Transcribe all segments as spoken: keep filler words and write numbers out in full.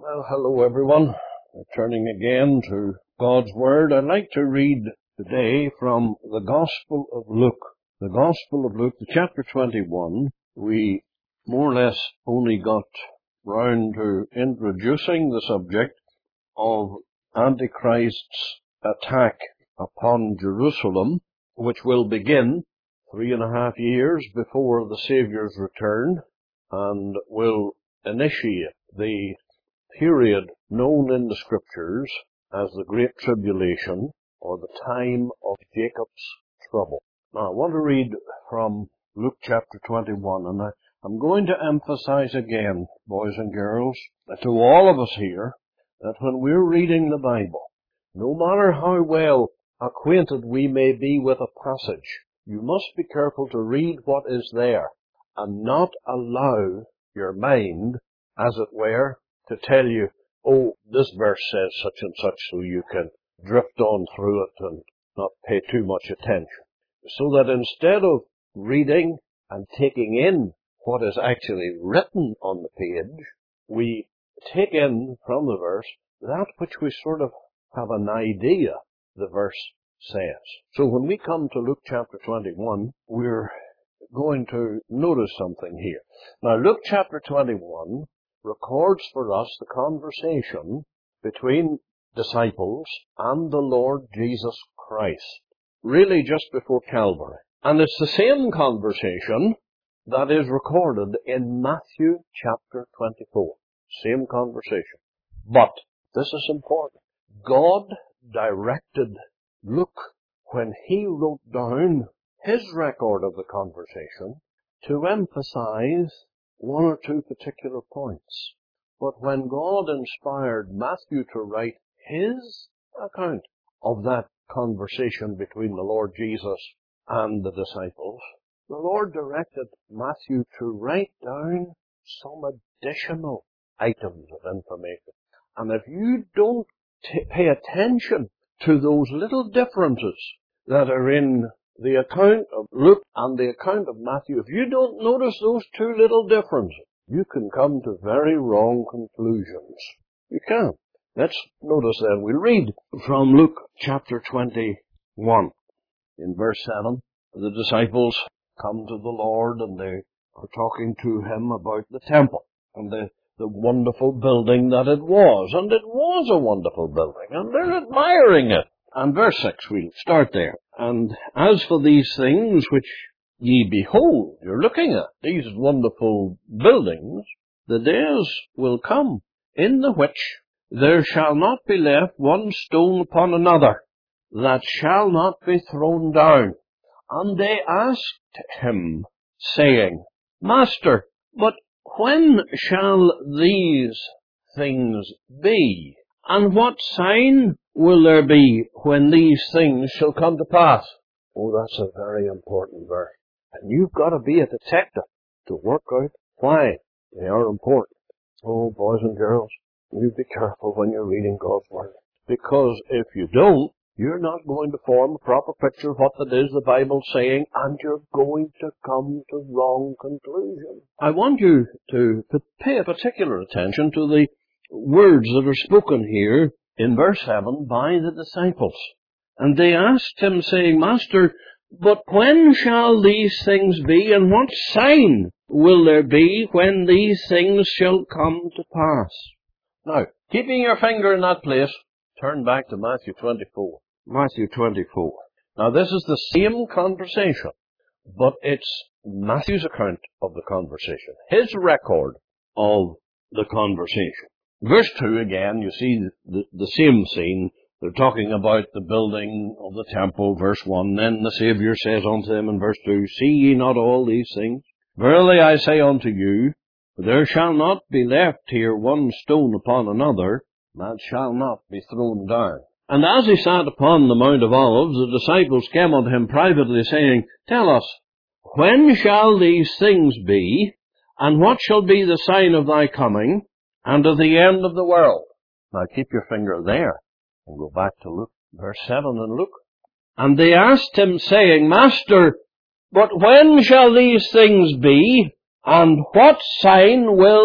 Well, hello everyone. Returning again to God's Word. I'd like to read today from the Gospel of Luke. The Gospel of Luke, the chapter twenty-one. We more or less only got round to introducing the subject of Antichrist's attack upon Jerusalem, which will begin three and a half years before the Saviour's return, and will initiate the period known in the Scriptures as the Great Tribulation, or the time of Jacob's trouble. Now, I want to read from Luke chapter twenty-one, and I, I'm going to emphasize again, boys and girls, to all of us here, that when we're reading the Bible, no matter how well acquainted we may be with a passage, you must be careful to read what is there, and not allow your mind, as it were, to tell you, oh, this verse says such and such, so you can drift on through it and not pay too much attention. So that instead of reading and taking in what is actually written on the page, we take in from the verse that which we sort of have an idea the verse says. So when we come to Luke chapter twenty-one, we're going to notice something here. Now, Luke chapter twenty-one records for us the conversation between disciples and the Lord Jesus Christ, really just before Calvary. And it's the same conversation that is recorded in Matthew chapter twenty-four. Same conversation. But this is important. God directed Luke, when he wrote down his record of the conversation, to emphasize one or two particular points. But when God inspired Matthew to write his account of that conversation between the Lord Jesus and the disciples, the Lord directed Matthew to write down some additional items of information. And if you don't t- pay attention to those little differences that are in the account of Luke and the account of Matthew, if you don't notice those two little differences, you can come to very wrong conclusions. You can. Let's notice then. We'll read from Luke chapter twenty-one. In verse seven, the disciples come to the Lord and they are talking to him about the temple and the, the wonderful building that it was. And it was a wonderful building, and they're admiring it. And verse six, we'll start there. And as for these things which ye behold, you're looking at, these wonderful buildings, the days will come, in the which there shall not be left one stone upon another, that shall not be thrown down. And they asked him, saying, Master, but when shall these things be? And what sign will there be when these things shall come to pass? Oh, that's a very important verse. And you've got to be a detective to work out why they are important. Oh, boys and girls, you be careful when you're reading God's Word. Because if you don't, you're not going to form a proper picture of what it is the Bible's saying, and you're going to come to wrong conclusions. I want you to, to pay a particular attention to the words that are spoken here in verse seven by the disciples. And they asked him, saying, Master, but when shall these things be, and what sign will there be when these things shall come to pass? Now, keeping your finger in that place, turn back to Matthew twenty-four. Matthew twenty-four. Now, this is the same conversation, but it's Matthew's account of the conversation, his record of the conversation. Verse two again, you see the, the same scene. They're talking about the building of the temple, verse one. Then the Saviour says unto them in verse two, See ye not all these things? Verily I say unto you, there shall not be left here one stone upon another, that shall not be thrown down. And as he sat upon the Mount of Olives, the disciples came unto him privately, saying, Tell us, when shall these things be, and what shall be the sign of thy coming, and of the end of the world? Now keep your finger there, and go back to Luke, verse seven in Luke. And they asked him, saying, Master, but when shall these things be, and what sign will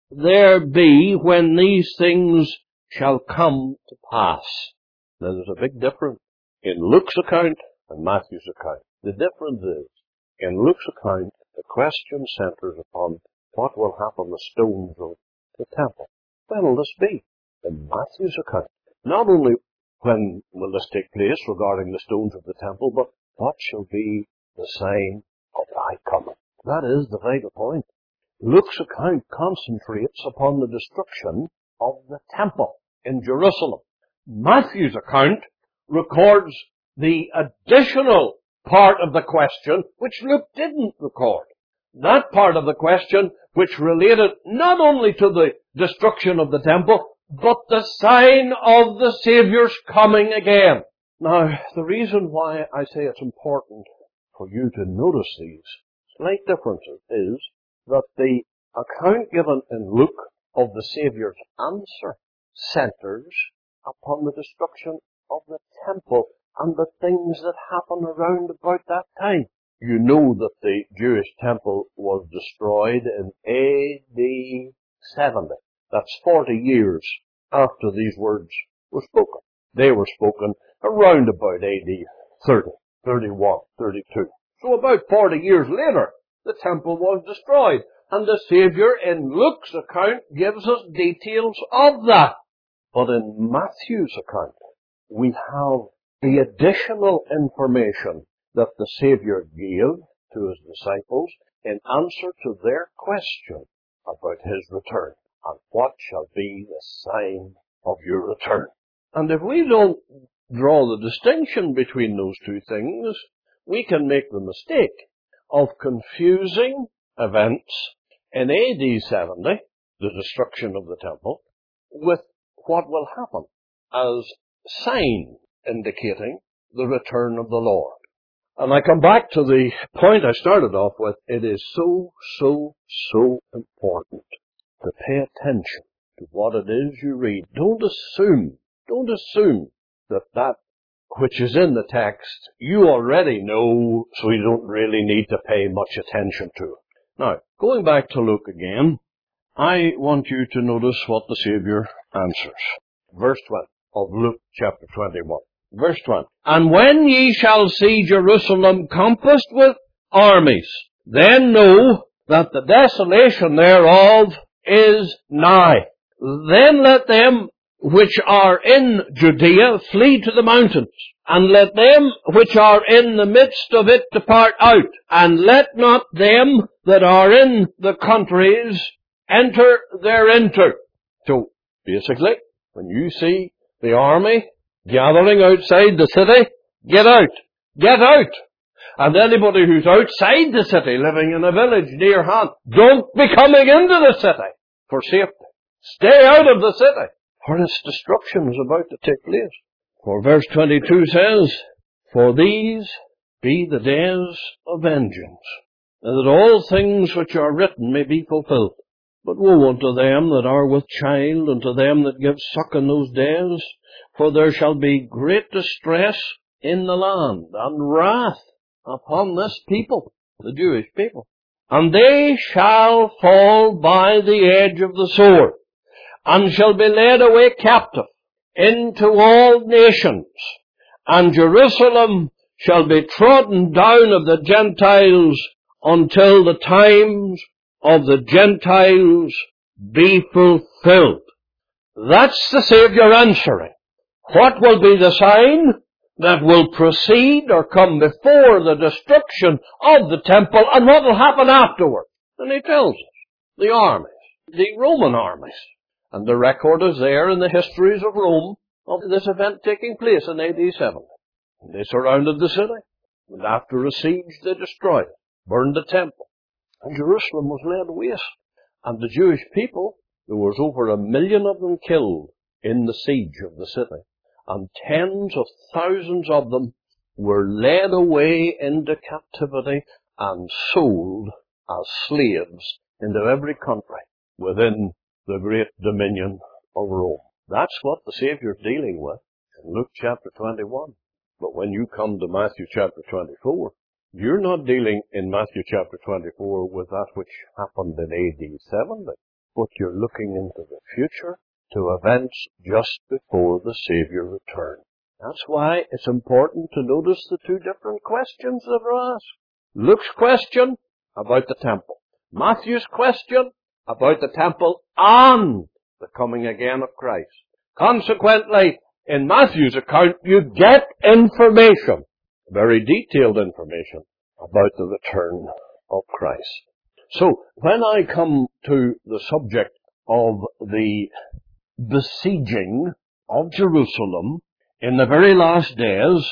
there be when these things shall come to pass? Now there's a big difference in Luke's account and Matthew's account. The difference is, in Luke's account, the question centers upon what will happen to the stones of the temple. When will this be? In Matthew's account, not only when will this take place regarding the stones of the temple, but what shall be the sign of thy coming? That is the vital point. Luke's account concentrates upon the destruction of the temple in Jerusalem. Matthew's account records the additional part of the question which Luke didn't record. That part of the question which related not only to the destruction of the temple, but the sign of the Saviour's coming again. Now, the reason why I say it's important for you to notice these slight differences is that the account given in Luke of the Saviour's answer centers upon the destruction of the temple and the things that happen around about that time. You know that the Jewish temple was destroyed in A D seventy. That's forty years after these words were spoken. They were spoken around about A D thirty, thirty-one, thirty-two. So about forty years later, the temple was destroyed. And the Saviour in Luke's account gives us details of that. But in Matthew's account, we have the additional information that the Saviour gave to his disciples in answer to their question about his return. And what shall be the sign of your return? And if we don't draw the distinction between those two things, we can make the mistake of confusing events in A D seventy, the destruction of the temple, with what will happen as sign indicating the return of the Lord. And I come back to the point I started off with. It is so, so, so important to pay attention to what it is you read. Don't assume, don't assume that that which is in the text you already know, so you don't really need to pay much attention to it. Now, going back to Luke again, I want you to notice what the Saviour answers. Verse twenty of Luke chapter twenty-one. Verse twenty. And when ye shall see Jerusalem compassed with armies, then know that the desolation thereof is nigh. Then let them which are in Judea flee to the mountains, and let them which are in the midst of it depart out, and let not them that are in the countries enter thereinto. So, basically, when you see the army gathering outside the city, get out. Get out. And anybody who's outside the city, living in a village near hand, don't be coming into the city for safety. Stay out of the city, for its destruction is about to take place. For verse twenty-two says, For these be the days of vengeance, and that all things which are written may be fulfilled. But woe unto them that are with child, and to them that give suck in those days, for there shall be great distress in the land, and wrath upon this people, the Jewish people. And they shall fall by the edge of the sword, and shall be led away captive into all nations, and Jerusalem shall be trodden down of the Gentiles until the times of the Gentiles be fulfilled. That's the Saviour answering. What will be the sign that will precede or come before the destruction of the temple, and what will happen afterward? And he tells us, the armies, the Roman armies. And the record is there in the histories of Rome of this event taking place in A D seventy. And they surrounded the city, and after a siege they destroyed it, burned the temple, and Jerusalem was laid waste. And the Jewish people, there was over a million of them killed in the siege of the city, and tens of thousands of them were led away into captivity and sold as slaves into every country within the great dominion of Rome. That's what the Saviour's dealing with in Luke chapter twenty-one. But when you come to Matthew chapter twenty-four, you're not dealing in Matthew chapter twenty-four with that which happened in A D seventy. but you're looking into the future to events just before the Savior returns. That's why it's important to notice the two different questions that are asked. Luke's question about the temple. Matthew's question about the temple and the coming again of Christ. Consequently, in Matthew's account, you get information, very detailed information, about the return of Christ. So, when I come to the subject of the besieging of Jerusalem in the very last days,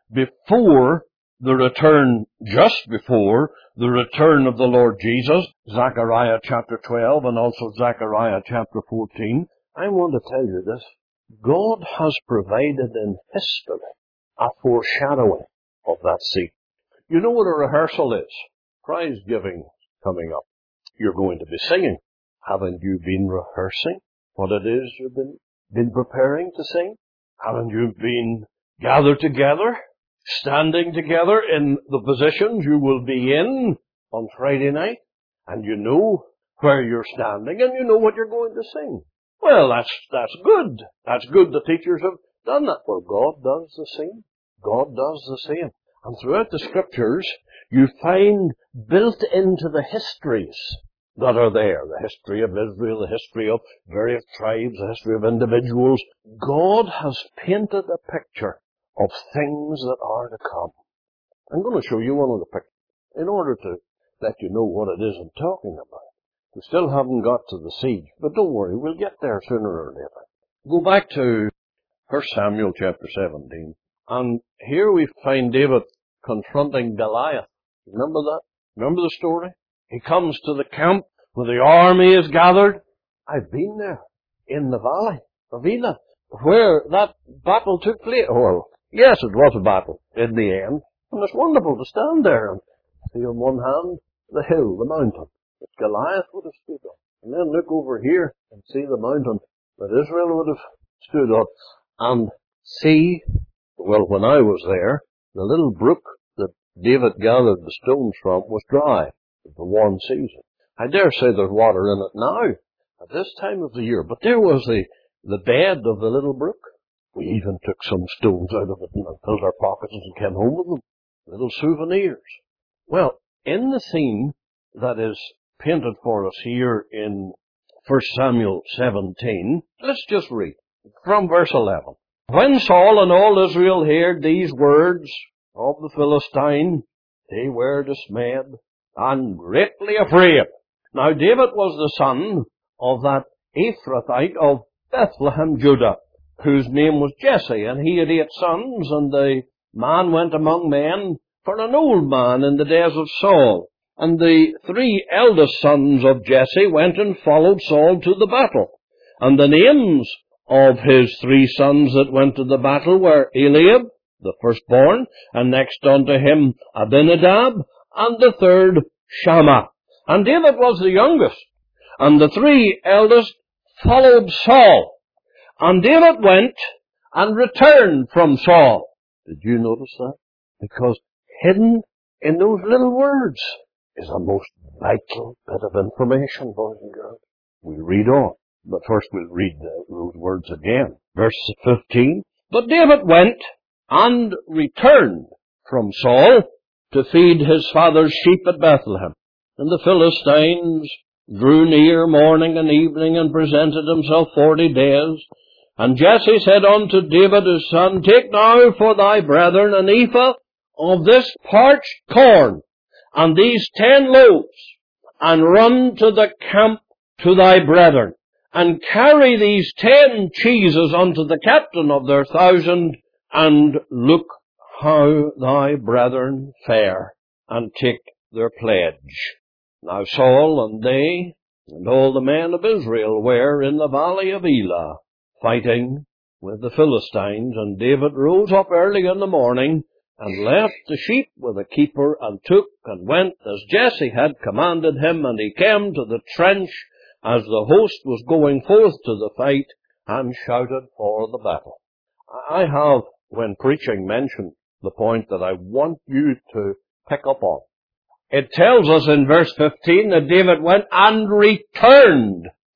before the return, just before the return of the Lord Jesus, Zechariah chapter twelve and also Zechariah chapter fourteen, I want to tell you this. God has provided in history a foreshadowing of that scene. You know what a rehearsal is? Prize giving coming up. You're going to be singing. Haven't you been rehearsing what it is you've been, been preparing to sing? Haven't you been gathered together, standing together in the positions you will be in on Friday night? And you know where you're standing and you know what you're going to sing. Well, that's, that's good. That's good the teachers have done that. Well, God does the same. God does the same. And throughout the Scriptures, you find built into the histories that are there, the history of Israel, the history of various tribes, the history of individuals, God has painted a picture of things that are to come. I'm going to show you one of the pictures in order to let you know what it is I'm talking about. We still haven't got to the siege, but don't worry, we'll get there sooner or later. Go back to First Samuel chapter seventeen, and here we find David confronting Goliath. Remember that? Remember the story? He comes to the camp where the army is gathered. I've been there, in the valley of Elah, where that battle took place. Well, yes, it was a battle in the end, and it's wonderful to stand there and see on one hand the hill, the mountain, that Goliath would have stood on, and then look over here and see the mountain that Israel would have stood on, and see, well, when I was there, the little brook that David gathered the stones from was dry for the warm season. I dare say there's water in it now at this time of the year, but there was the, the bed of the little brook. We even took some stones out of it and filled our pockets and came home with them. Little souvenirs. Well, in the scene that is painted for us here in First Samuel seventeen, let's just read from verse eleven. When Saul and all Israel heard these words of the Philistine, they were dismayed and greatly afraid. Now David was the son of that Ephrathite of Bethlehem, Judah, whose name was Jesse, and he had eight sons, and the man went among men for an old man in the days of Saul. And the three eldest sons of Jesse went and followed Saul to the battle. And the names of his three sons that went to the battle were Eliab, the firstborn, and next unto him Abinadab, and the third Shammah. And David was the youngest. And the three eldest followed Saul. And David went and returned from Saul. Did you notice that? Because hidden in those little words is a most vital bit of information, boys and girls. We'll read on, but first we'll read the, those words again. Verse fifteen. But David went and returned from Saul to feed his father's sheep at Bethlehem. And the Philistines drew near morning and evening and presented himself forty days. And Jesse said unto David his son, Take now for thy brethren an ephah of this parched corn, and these ten loaves, and run to the camp to thy brethren, and carry these ten cheeses unto the captain of their thousand, and look how thy brethren fare, and take their pledge. Now Saul and they, and all the men of Israel were in the valley of Elah, fighting with the Philistines, and David rose up early in the morning, and left the sheep with a keeper, and took and went as Jesse had commanded him, and he came to the trench as the host was going forth to the fight, and shouted for the battle. I have, when preaching, mentioned the point that I want you to pick up on. It tells us in verse fifteen that David went and returned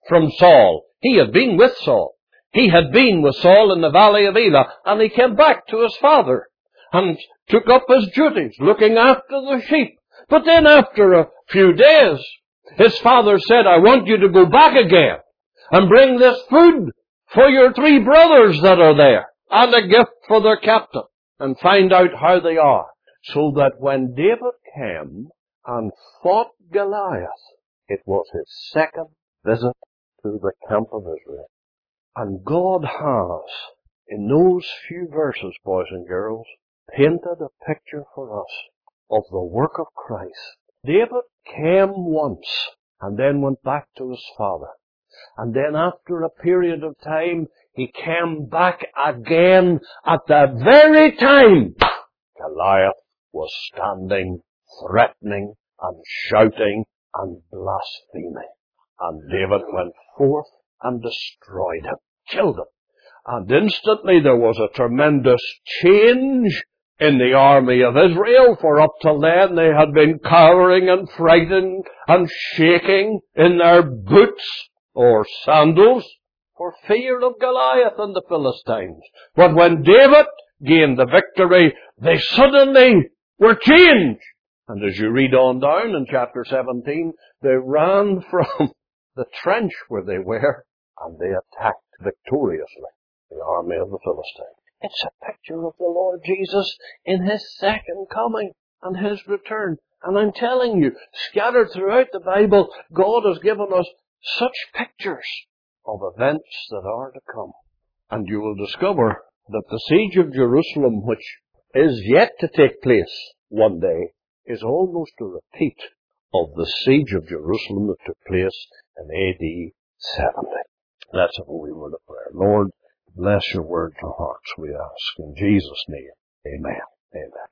from Saul. He had been with Saul. He had been with Saul in the valley of Elah, and he came back to his father and took up his duties, looking after the sheep. But then after a few days, his father said, I want you to go back again and bring this food for your three brothers that are there, and a gift for their captain, and find out how they are. So that when David came and fought Goliath, it was his second visit to the camp of Israel. And God has, in those few verses, boys and girls, painted a picture for us of the work of Christ. David came once and then went back to his father. And then after a period of time, he came back again at the very time Goliath was standing, threatening and shouting and blaspheming. And David went forth and destroyed him, killed him. And instantly there was a tremendous change in the army of Israel, for up till then they had been cowering and frightened and shaking in their boots or sandals for fear of Goliath and the Philistines. But when David gained the victory, they suddenly were changed. And as you read on down in chapter seventeen, they ran from the trench where they were, and they attacked victoriously the army of the Philistines. It's a picture of the Lord Jesus in His second coming and His return. And I'm telling you, scattered throughout the Bible, God has given us such pictures of events that are to come. And you will discover that the siege of Jerusalem, which is yet to take place one day, is almost a repeat of the siege of Jerusalem that took place in A D seventy. Let's have a wee word of prayer. Lord, bless your word to hearts, we ask. In Jesus' name, amen. Amen.